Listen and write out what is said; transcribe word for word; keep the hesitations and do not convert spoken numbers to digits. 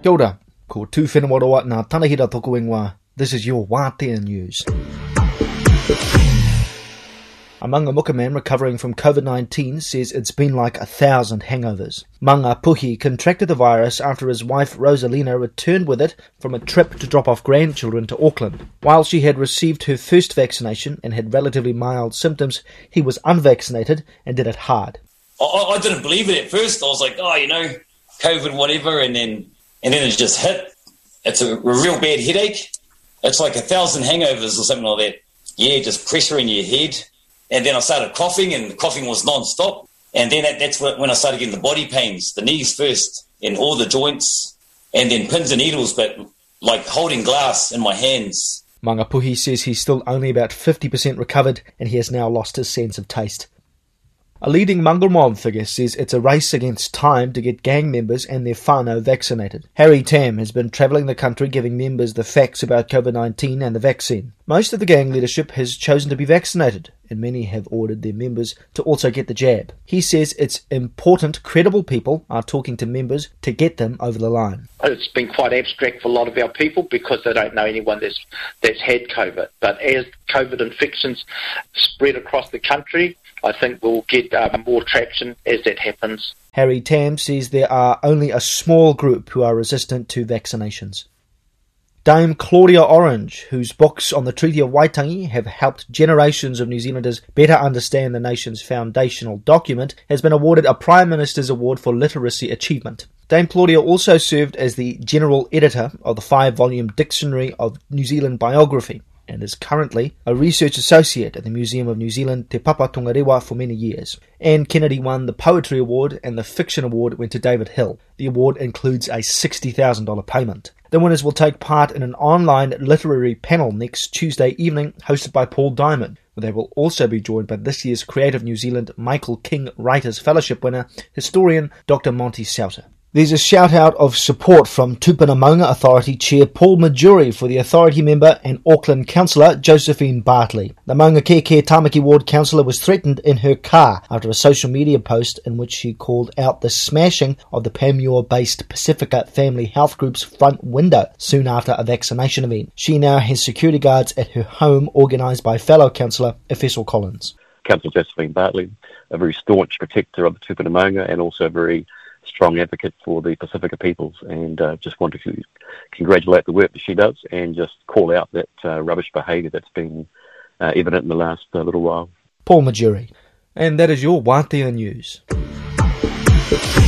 Kia ora, ko tū whenua roa nā tanahira toko ingoa. This is your Wātea News. A Manga Muka man recovering from COVID nineteen says it's been like a thousand hangovers. Manga Puhi contracted the virus after his wife Rosalina returned with it from a trip to drop off grandchildren to Auckland. While she had received her first vaccination and had relatively mild symptoms, he was unvaccinated and did it hard. I, I didn't believe it at first. I was like, oh, you know, COVID, whatever, and then and then it just hit. It's a, a real bad headache. It's like a thousand hangovers or something like that. Yeah, just pressure in your head. And then I started coughing, and the coughing was non-stop. And then that, that's when I started getting the body pains, the knees first, and all the joints, and then pins and needles, but like holding glass in my hands. Manga Puhi says he's still only about fifty percent recovered, and he has now lost his sense of taste. A leading Mangel mob figure says it's a race against time to get gang members and their whānau vaccinated. Harry Tam has been travelling the country giving members the facts about COVID nineteen and the vaccine. Most of the gang leadership has chosen to be vaccinated, and many have ordered their members to also get the jab. He says it's important credible people are talking to members to get them over the line. It's been quite abstract for a lot of our people because they don't know anyone that's, that's had COVID. But as COVID infections spread across the country, I think we'll get uh, more traction as that happens. Harry Tam says there are only a small group who are resistant to vaccinations. Dame Claudia Orange, whose books on the Treaty of Waitangi have helped generations of New Zealanders better understand the nation's foundational document, has been awarded a Prime Minister's Award for Literacy Achievement. Dame Claudia also served as the general editor of the five-volume Dictionary of New Zealand Biography, and is currently a research associate at the Museum of New Zealand Te Papa Tongarewa for many years. Anne Kennedy won the Poetry Award, and the Fiction Award went to David Hill. The award includes a sixty thousand dollars payment. The winners will take part in an online literary panel next Tuesday evening hosted by Paul Diamond, where they will also be joined by this year's Creative New Zealand Michael King Writers Fellowship winner, historian Doctor Monty Sauter. There's a shout-out of support from Tupuna Maunga Authority Chair Paul Majuri for the Authority member and Auckland Councillor Josephine Bartley. The Maunga Keke Tamaki Ward Councillor was threatened in her car after a social media post in which she called out the smashing of the Panmure-based Pacifica Family Health Group's front window soon after a vaccination event. She now has security guards at her home organised by fellow councillor Efessel Collins. Councillor Josephine Bartley, a very staunch protector of the Tupuna Maunga and also a very strong advocate for the Pacifica peoples, and uh, just want to congratulate the work that she does and just call out that uh, rubbish behaviour that's been uh, evident in the last uh, little while. Paul Majuri. And that is your Wātea News.